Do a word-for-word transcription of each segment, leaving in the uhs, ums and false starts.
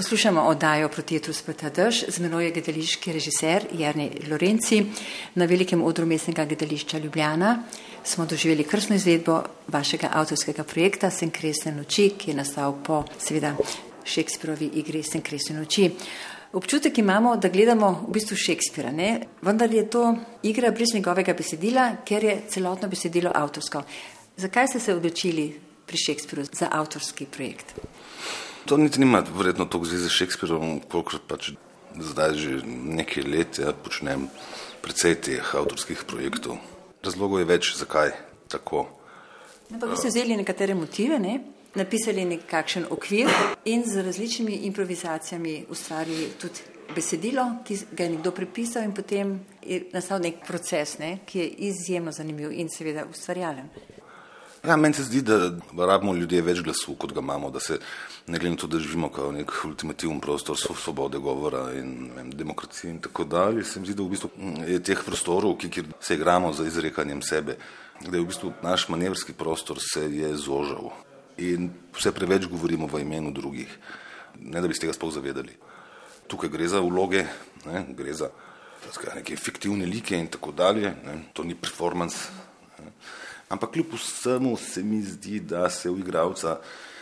Poslušamo oddajo Protietrus spleta dež, z menoj je gledališki režiser Jernej Lorenci. Na velikem odru Mestnega gledališča Ljubljana smo doživeli krstno izvedbo vašega avtorskega projekta Senkresne noči, ki je nastal po seveda Shakespearovi igri Senkresne noči. Občutek imamo, da gledamo v bistvu Shakespeara, ne? Vendar je to igra brez njegovega besedila, ker je celotno besedilo avtorsko. Zakaj ste se odločili pri Shakespearu za avtorski projekt? To niti nima verjetno toliko zveze s Shakespearom, kolikor pač zdaj že nekaj let ja, počnem precej teh avtorskih projektov. Razlogov je več, zakaj tako. No, pa vi ste vzeli nekatere motive, ne? Napisali nekakšen okvir in z različnimi improvizacijami ustvarili tudi besedilo, ki ga je nekdo prepisal in potem je nastal nek proces, ne? Ki je izjemno zanimiv in seveda ustvarjalen. Ja, meni se zdi, da rabimo ljudje več glasu, kot ga imamo, da se ne glede na to, da živimo kao nek ultimativen prostor svobode govora in vem, demokracije in tako dalje. Se mi zdi, da v bistvu je teh prostorov, kjer se igramo za izrekanjem sebe, da je v bistvu naš manevrski prostor se je zožal in vse preveč govorimo v imenu drugih, ne da bi se tega sploh zavedali. Tukaj gre za vloge, ne, gre za neke fiktivne like in tako dalje, ne, to ni performance. Ne. Ampak kljub vsemu se mi zdi, da se v igralca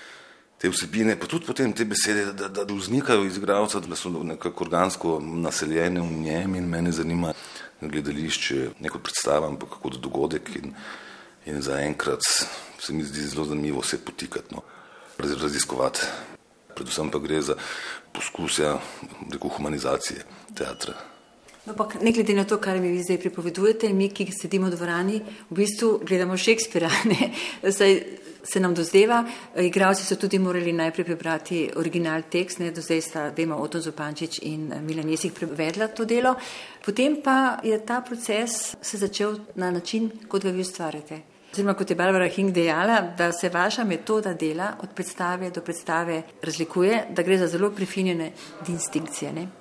te vsebine, pa tudi potem te besede, da, da, da vznikajo iz igralca, da so nekako organsko naseljene v njem in mene zanima gledališče, neko predstava, ampak kako dogodek in, in zaenkrat se mi zdi zelo zanimivo vse potikati, no, raziskovati. Predvsem pa gre za poskus, ja, rekel, humanizacije teatra. No, pa ne glede na to, kar mi vi zdaj pripovedujete, mi, ki sedimo v dvorani, v bistvu gledamo Shakespeara, ne? Zdaj se nam dozdeva, igralci so tudi morali najprej prebrati original tekst, ne? Do zdaj sta dvema Oton Zupančič in Milan Jesih prevedla to delo, potem pa je ta proces se začel na način, kot ga vi ustvarjate. Oziroma, kot je Barbara Hing dejala, da se vaša metoda dela od predstave do predstave razlikuje, da gre za zelo prefinjene distinkcije, ne?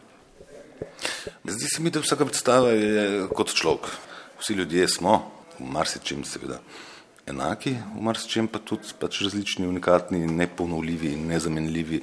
Zdi se mi, da vsaka predstava je kot človek. Vsi ljudje smo v marsičem seveda enaki, v marsičem pa tudi pač različni, unikatni, neponovljivi in nezamenljivi.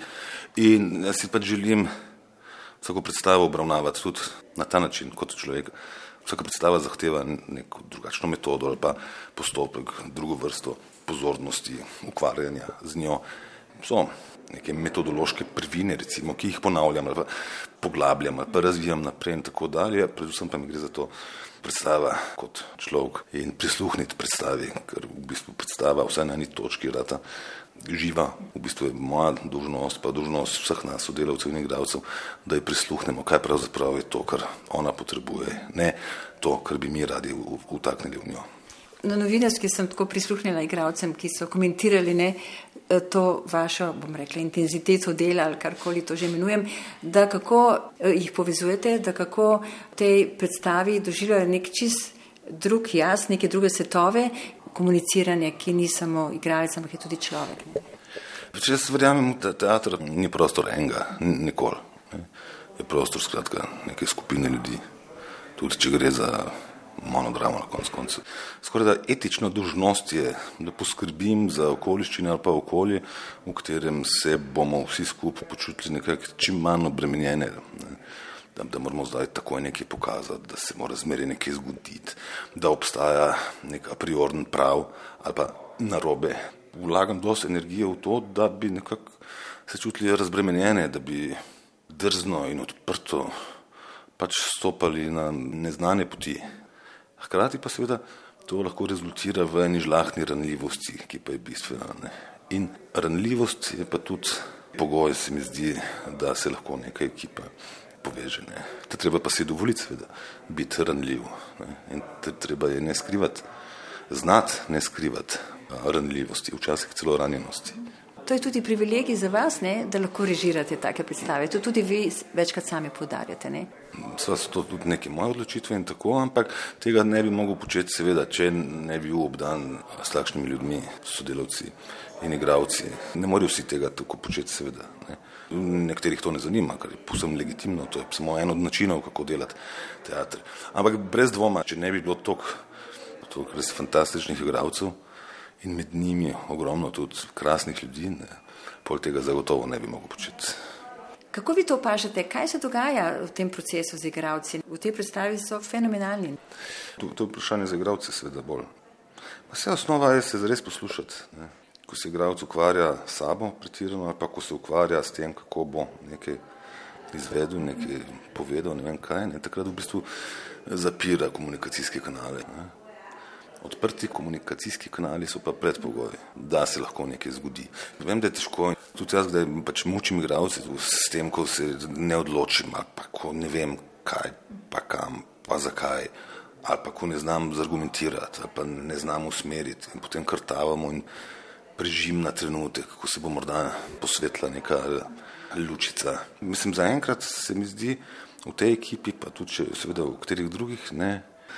In jaz si pač želim vsako predstavo obravnavati tudi na ta način kot človek. Vsaka predstava zahteva neko drugačno metodo ali pa postopek, drugo vrsto pozornosti, ukvarjanja z njo. So neke metodološke prvine, recimo, ki jih ponavljam ali pa poglabljam ali pa razvijam naprej in tako dalje. Predvsem pa mi gre za to predstava kot človek in prisluhniti predstavi, ker v bistvu predstava vsaj na eni točki rata živa. V bistvu je moja dolžnost, pa dolžnost vseh nas, sodelavcev in igralcev, da ji prisluhnemo, kaj pravzaprav je to, kar ona potrebuje, ne to, kar bi mi radi vtaknili v njo. Na novinarski sem tako prisluhnila igralcem, ki so komentirali ne, to vašo, bom rekla, intenziteto dela ali karkoli to že imenujem, da kako jih povezujete, da kako v tej predstavi doživljajo nek čist drug jaz, neke druge svetove, komuniciranje, ki ni samo igralec, ampak je tudi človek. Ne. Če jaz verjamem, da teater ni prostor enega, nikoli. Ne. Je prostor skratka neke skupine ljudi, tudi če gre za monodramo na koncu koncu. Skoraj da etična dolžnost je, da poskrbim za okoliščine ali pa okolje, v katerem se bomo vsi skupaj počutili nekako čim manj obremenjene. Da, da moramo zdaj takoj nekaj pokazati, da se mora zmeraj nekaj zgoditi, da obstaja nek a priorni prav ali pa narobe. Vlagam dosti energije v to, da bi nekako se čutili razbremenjene, da bi drzno in odprto pač stopali na neznane poti. Hkrati pa seveda to lahko rezultira v eni žlahtni ranljivosti, ki pa je bistvena. Ne? In ranljivost je pa tudi pogoj, se mi zdi, da se lahko neka ekipa poveže. Ne? Te treba pa si dovoliti seveda biti ranljiv. Ne? In te treba je ne skrivati, znati ne skrivati ranljivosti, včasih celo ranjenosti. To je tudi privilegij za vas, ne, da lahko režirate take predstave. To tudi vi večkrat sami poudarjate, ne? Sva so to tudi neke moje odločitve in tako, ampak tega ne bi mogel početi seveda, če ne bi bil obdan s takšnimi ljudmi, sodelavci in igralci. Ne morajo vsi tega tako početi seveda. Ne? Nekaterih to ne zanima, kar je povsem legitimno, to je samo en od načinov, kako delati teater. Ampak brez dvoma, če ne bi bilo toliko, toliko res fantastičnih igralcev, in med njimi ogromno tudi krasnih ljudi, ne, pol tega zagotovo ne bi mogel početi. Kako vi to opažate? Kaj se dogaja v tem procesu z igralci? V tej predstavi so fenomenalni. To, to je vprašanje za igralce seveda bolj. Vse osnova je se zares poslušati. Ne? Ko se igralec ukvarja s sabo pretirano, ali pa ko se ukvarja s tem, kako bo nekaj izvedel, nekaj povedal, ne vem kaj, ne? Takrat v bistvu zapira komunikacijske kanale. Ne? Odprti komunikacijski kanali so pa predpogoj, da se lahko nekaj zgodi. Vem, da je težko, tudi jaz, da pač mučim igralce s tem, ko se ne odločim, ali pa ko ne vem kaj, pa kam, pa zakaj, ali pa ko ne znam zargumentirati, ali pa ne znam usmeriti in potem krtavamo in prežim na trenutek, ko se bo morda posvetila neka lučica. Mislim, zaenkrat se mi zdi v tej ekipi, pa tudi če, seveda v katerih drugih, ne,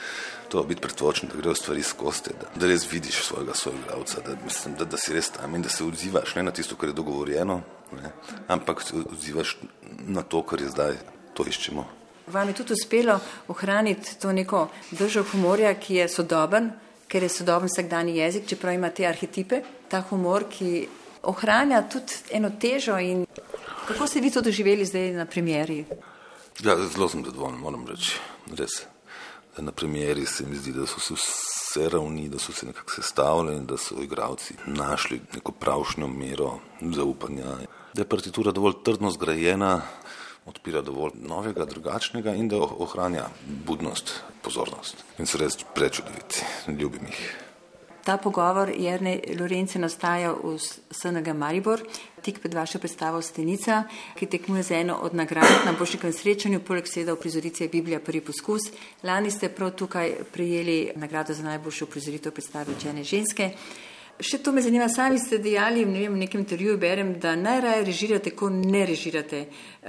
to biti pretvočen, da grejo stvari skozi, da, da res vidiš svojega soigralca, da, da, da si res tam in da se odzivaš ne na tisto, kar je dogovorjeno, ne, ampak se odzivaš na to, kar je zdaj, to iščemo. Vam je tudi uspelo ohraniti to neko držo humorja, ki je sodoben, ker je sodoben vsakdanji jezik, čeprav ima te arhetipe, ta humor, ki ohranja tudi eno težo. In kako ste vi to doživeli zdaj na premieri? Ja, zelo sem zadovoljen, moram reči, res. Na premieri se mi zdi, da so se vse ravni, da so se nekako sestavljeni, da so igralci našli neko pravšnjo mero zaupanja. Da je partitura dovolj trdno zgrajena, odpira dovolj novega, drugačnega in da ohranja budnost, pozornost. In so res prečudoviti, ljubim jih. Ta pogovor Jernej Lorenc nastaja v S N G Maribor, tik pred vašo predstavo Stenica, ki tekmuje za eno od nagrad na Borštnikovem srečanju, poleg seveda uprizoritvje Biblija prvi poskus. Lani ste prav tukaj prejeli nagrado za najboljšo uprizoritev predstave Učene ženske. Še to me zanima, sami ste dejali, ne vem, v nekem intervjuju berem, da najraje režirate, ko ne režirate,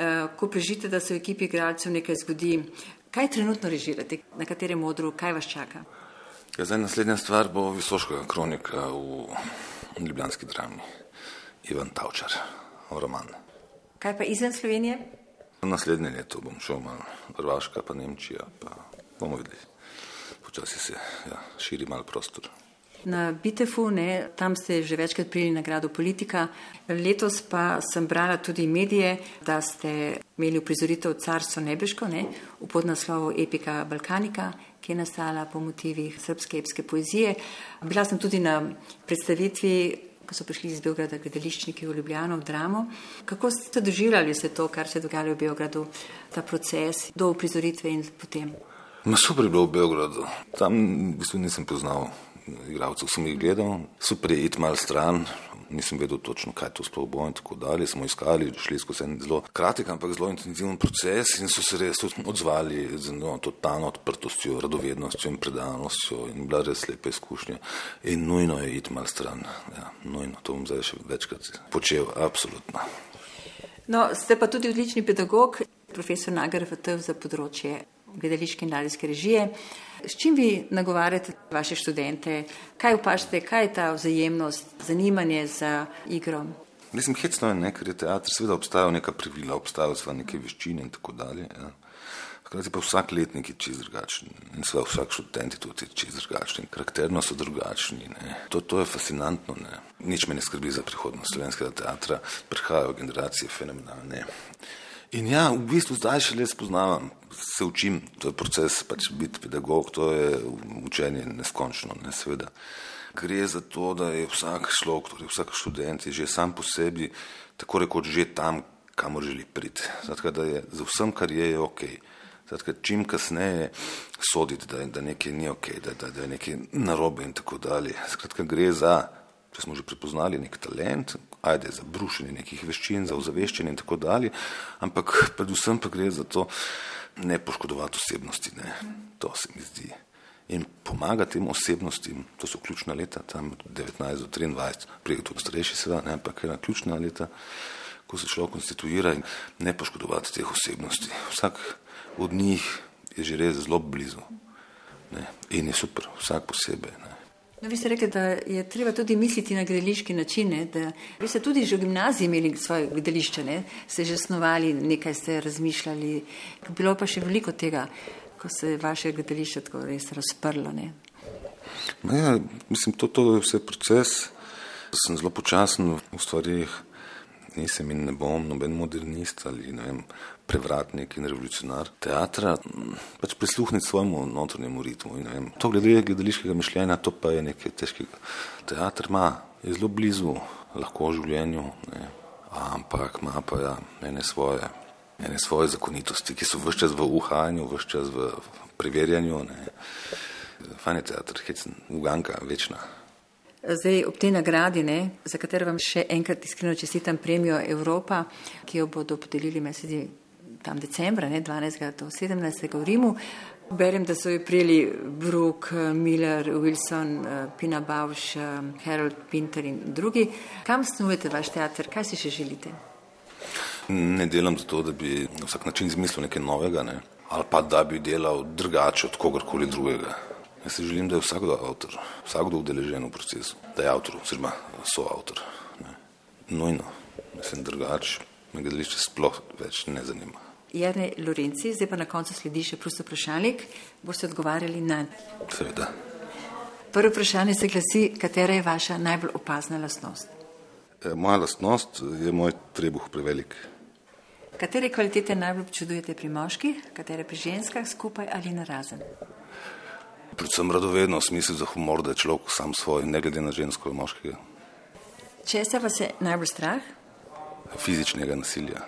ko prežite, da se v ekipi igralcev nekaj zgodi. Kaj trenutno režirate? Na katerem modru? Kaj vas čaka? Ja, zdaj naslednja stvar bo Visoškega kronika v ljubljanski drami. Ivan Tavčar, roman. Kaj pa izven Slovenije? Naslednje leto bom šel malo Hrvaška, pa Nemčija, pa bomo videli. Počasi se ja, širi malo prostor. Na Bitefu, ne, tam ste že večkrat prijeli nagrado Politika. Letos pa sem brala tudi medije, da ste imeli uprizoritev Carstvo nebeško, ne, v podnaslovu Epika Balkanika, ki je nastala po motivih srbske epske poezije. Bila sem tudi na predstavitvi, ko so prišli iz Beograda gledališčniki v Ljubljano, v Dramo. Kako ste doživljali vse to, kar se je dogajalo v Beogradu, ta proces do uprizoritve in potem? Ma super je bilo v Beogradu. Tam v bistvu nisem poznal igralcev, sem jih gledal, super je iti malo stran, nisem vedel točno, kaj to sploh bo in tako dalje, smo iskali, šli skozi en zelo kratek, ampak zelo intenziven proces in so se res odzvali z no, totalno odprtostjo, radovednostjo in predanostjo in bila res lepa izkušnja. In nujno je iti malo stran, ja, nujno, to bom zdaj še večkrat počel, absolutno. No, ste pa tudi odlični pedagog, profesor na G R F T za področje gledališke in radijske režije. S čim vi nagovarjate vaše študente? Kaj opažate, kaj je ta vzajemnost, zanimanje za igro? Mislim, hecno je, ne, ker je teater, seveda obstajajo neka pravila, obstajajo sva neke veščine in tako dalje. Ja. Hkrati pa vsak letnik je čisto drugačen in seveda vsak študent je tudi čisto drugačen. Karakterno so drugačni. Ne. To, to je fascinantno. Ne. Nič me ne skrbi za prihodnost slovenskega teatra. Prihajajo generacije fenomenalne. In ja, v bistvu zdaj šele spoznavam, se učim, to je proces, pač biti pedagog, to je učenje neskončno, ne, seveda. Gre za to, da je vsak človek, torej vsak študent je že sam po sebi, tako rekoč že tam, kamor želi priti. Zatka, da je za vsem, kar je, je okej. Zatka, čim kasneje soditi, da, da nekaj ni okej, da, da, da je nekaj narobe in tako dalje. Skratka, gre za, če smo že prepoznali nek talent, ajde za brušenje nekih veščin, za ozaveščenje in tako dalje, ampak predvsem pa gre za to ne poškodovati osebnosti, ne. To se mi zdi. In pomagati tem osebnostim, to so ključna leta, tam devetnajst do triindvajset, prej tudi starejši seveda, ne, ampak ena ključna leta, ko se človek konstituira in ne poškodovati teh osebnosti. Vsak od njih je že res zelo blizu, ne, in je super, vsak posebej, ne. No, vi ste rekli, da je treba tudi misliti na gledališki način, ne? Da vi ste tudi že v gimnaziji imeli svoje gledališče, ne? Ste že snovali, nekaj ste razmišljali, bilo pa še veliko tega, ko se vaše gledališče tako res razprlo, ne? Ja, mislim, to, to je vse proces, sem zelo počasen v stvarih nisem in ne bom noben modernist ali ne vem, prevratnik in revolucionar teatra, pač prisluhniti svojemu notranjemu ritmu. In, ne vem, to glede gledališkega mišljenja, to pa je nekaj težkega. Teater ima, je zelo blizu lahko življenju, ne, ampak ima pa ja, ene svoje, ene svoje zakonitosti, ki so vse čas v uhajanju, vse čas v preverjanju. Ne. Fajn je teater, hecen, uganka, večna. Zdaj, ob tej nagradi, ne, za katero vam še enkrat iskreno čestitam premijo Evropa, ki jo bodo podelili meseci tam decembra, ne, dvanajstega do sedemnajstega v Rimu. Berem, da so jo prijeli Brooke, Miller, Wilson, Pina Bausch, Harold Pinter in drugi. Kam snujete vaš teater? Kaj si še želite? Ne delam zato, da bi na vsak način izmislil nekaj novega, ne, ali pa da bi delal drugače od kogarkoli drugega. Jaz si želim, da je vsakdo avtor, vsakdo udeležen v procesu, da je avtor, oziroma soavtor. Ne. Nujno, mislim, drugače me gledališče sploh več ne zanima. Jernej Lorenci, zdaj pa na koncu sledi še prost vprašalnik, boste odgovarjali na... Seveda. Prvo vprašanje se glasi, katera je vaša najbolj opazna lastnost? E, moja lastnost je moj trebuh prevelik. Katere kvalitete najbolj občudujete pri moških, katere pri ženskah, skupaj ali narazen? Predvsem radovedno v smislu za humor, da je človek sam svoj, ne glede na žensko ali moškega. Česa vas je najbolj strah? Fizičnega nasilja.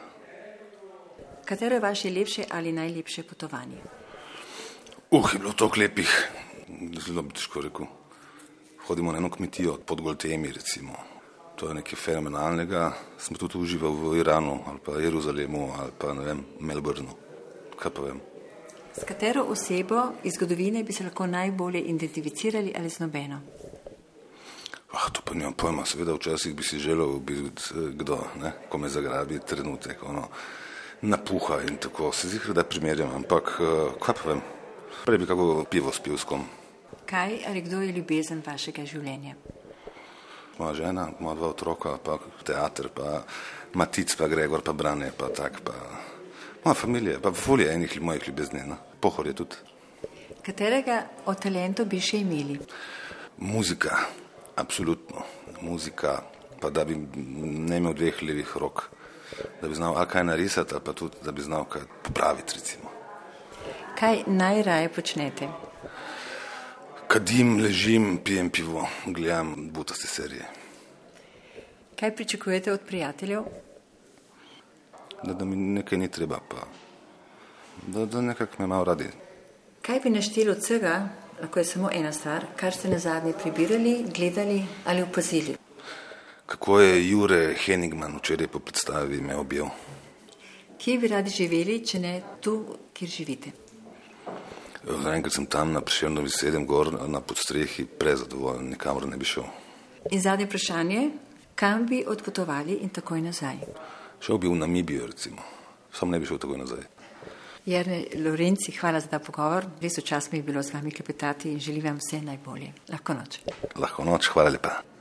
Katero je vaše lepše ali najlepše potovanje? Uh, je bilo toliko lepih, zelo bi težko rekel. Hodimo na eno kmetijo pod Goltemi, recimo. To je nekaj fenomenalnega. Smo tudi uživali v Iranu, ali pa Jeruzalemu, ali pa, ne vem, Melbourneu. Kaj pa vem? S katero osebo iz zgodovine bi se lahko najbolje identificirali ali z nobeno? Ah, to pa nimam pojma. Seveda včasih bi si želel biti kdo, ne, ko me zagrabi trenutek, ono, napuha in tako. Se zihra, da primerjam, ampak kaj pa vem? Prej bi kako pivo spil s kom. Kaj ali kdo je ljubezen vašega življenja? Moja žena, moja dva otroka, pa teater, pa Matic, pa Gregor, pa Brane, pa tak, pa moja familija, pa volje enih mojih ljubezni, no. Pohor je tudi. Katerega od talentov bi še imeli? Muzika, absolutno. Muzika, pa da bi ne imel dveh levih rok, da bi znal ali kaj narisati, ali pa tudi, da bi znal kaj popraviti, recimo. Kaj najraje počnete? Kadim, ležim, pijem pivo, gledam butaste serije. Kaj pričakujete od prijateljev? Da, da mi nekaj ni treba, pa da, da nekako me malo radi. Kaj bi našteli od vsega, lahko je samo ena stvar, kar ste nazadnje prebirali, gledali ali opazili? Kako je Jure Henigman včeraj po predstavi me objel? Kje bi radi živeli, če ne tu, kjer živite? Enkrat sem tam na Prešernovi sedem gor na podstrehi, prezadovoljen, nikamor ne bi šel. In zadnje vprašanje, kam bi odpotovali in takoj nazaj? Šel bi v Namibijo, recimo. Sam ne bi šel takoj nazaj. Jernej Lorenci, hvala za ta pogovor. Res v čas mi je bilo z vami klepetati in želim vam vse najbolje. Lahko noč. Lahko noč, hvala lepa.